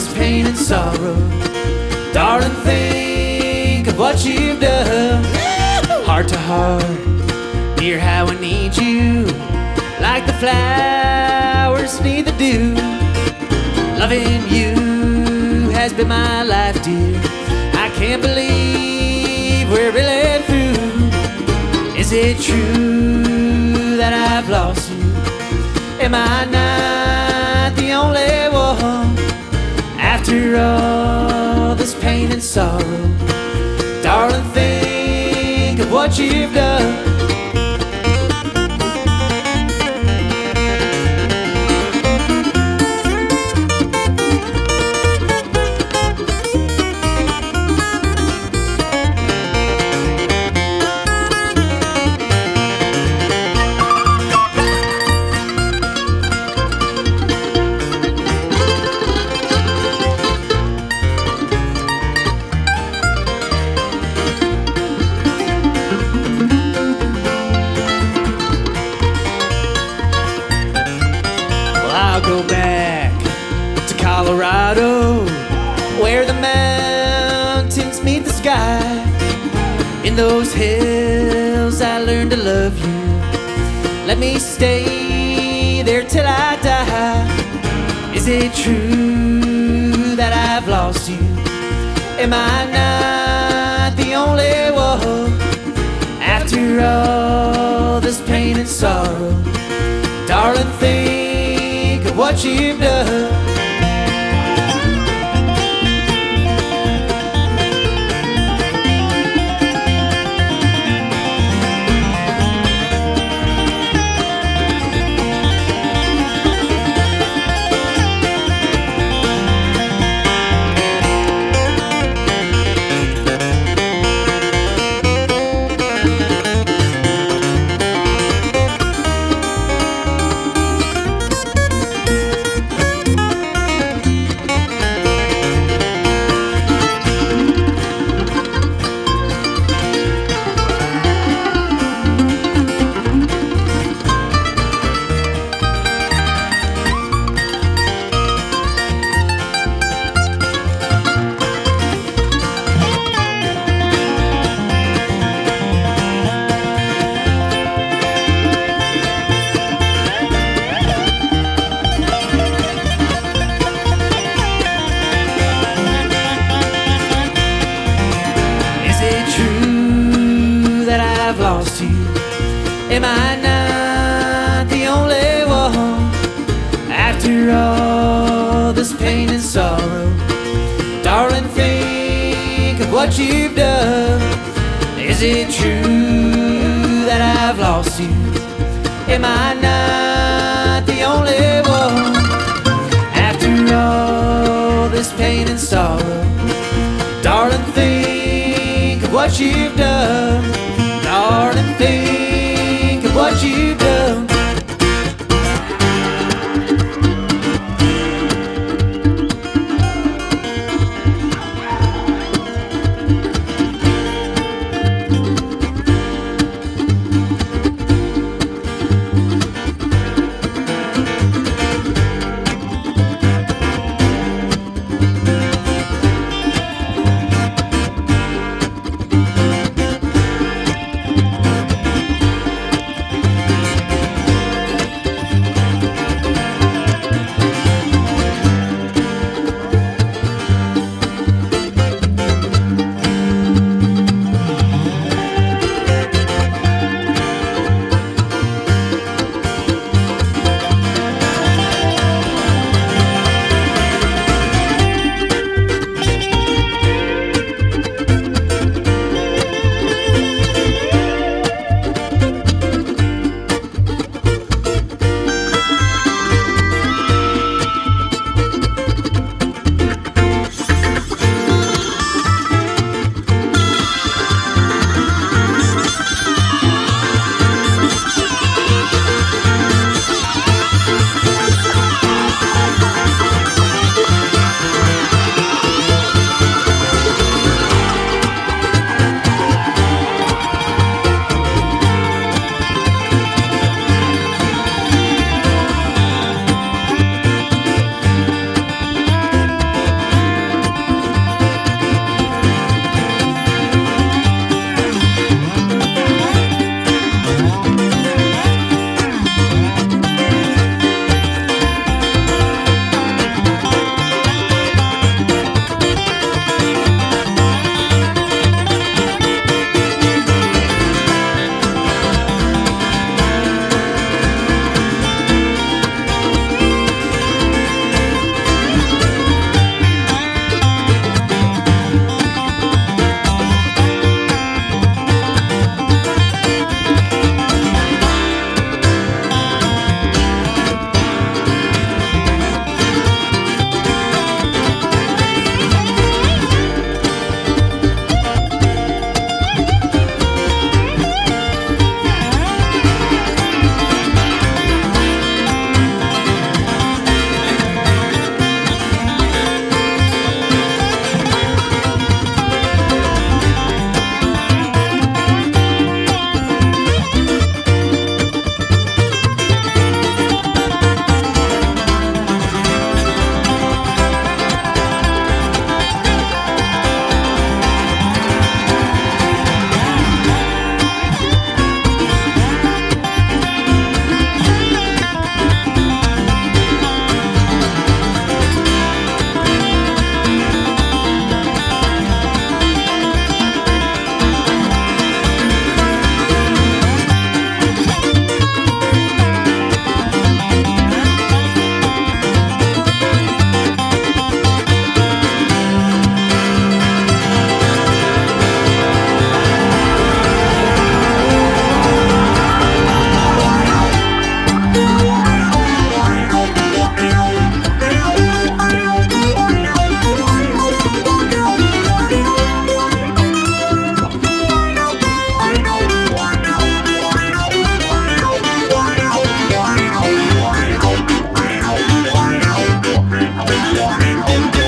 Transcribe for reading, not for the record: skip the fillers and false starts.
this pain and sorrow. Darling, think of what you've done. Heart to heart, dear, how I need you, like the flowers need the dew. Loving you has been my life, dear. I can't believe we're really through. Is it true that I've lost you? Am I not the only one? After all this pain and sorrow, darling, think of what you've done. I'll go back to Colorado, where the mountains meet the sky. In those hills I learned to love you. Let me stay there till I die. Is it true that I've lost you? Am I not the only one? After all this pain and sorrow, darling, think of what you've done. I've lost you. Am I not the only one? After all this pain and sorrow, darling, think of what you've done. Is it true that I've lost you? Am I not the only one? After all this pain and sorrow, darling, think of what you've done. Darling, think of what you've done. do do do.